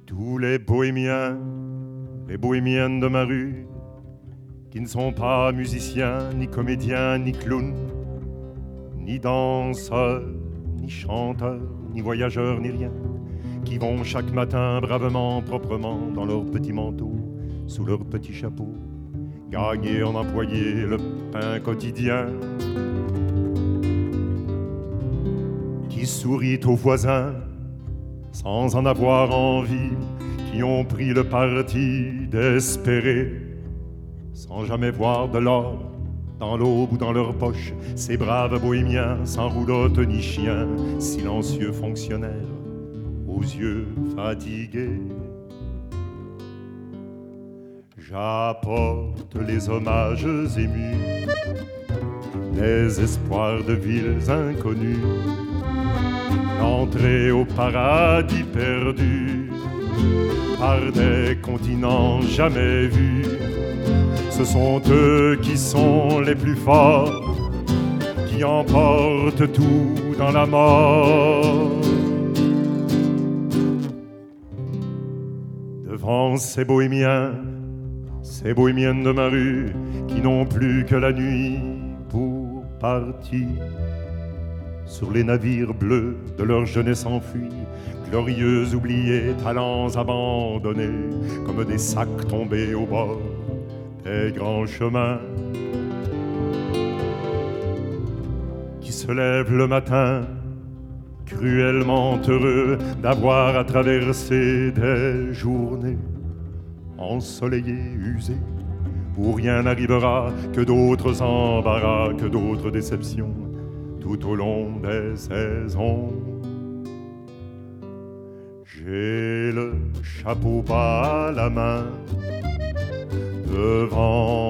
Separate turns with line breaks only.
Tous les bohémiens, les bohémiennes de ma rue, qui ne sont pas musiciens, ni comédiens, ni clowns, ni danseurs, ni chanteurs, ni voyageurs, ni rien, qui vont chaque matin bravement, proprement, dans leur petit manteau, sous leur petit chapeau, gagner en employé le pain quotidien, qui sourit aux voisins sans en avoir envie, qui ont pris le parti d'espérer, sans jamais voir de l'or dans l'aube ou dans leur poche, ces braves bohémiens sans roulotte ni chien, silencieux fonctionnaires aux yeux fatigués. J'apporte les hommages émus, les espoirs de villes inconnues, l'entrée au paradis perdu par des continents jamais vus. Ce sont eux qui sont les plus forts, qui emportent tout dans la mort. Devant ces bohémiennes de ma rue, qui n'ont plus que la nuit pour partir, sur les navires bleus de leur jeunesse enfuie, glorieux oubliés, talents abandonnés, comme des sacs tombés au bord des grands chemins, qui se lèvent le matin, cruellement heureux d'avoir à traverser des journées ensoleillées, usées, où rien n'arrivera que d'autres embarras, que d'autres déceptions, tout au long des saisons. J'ai le chapeau bas à la main, devant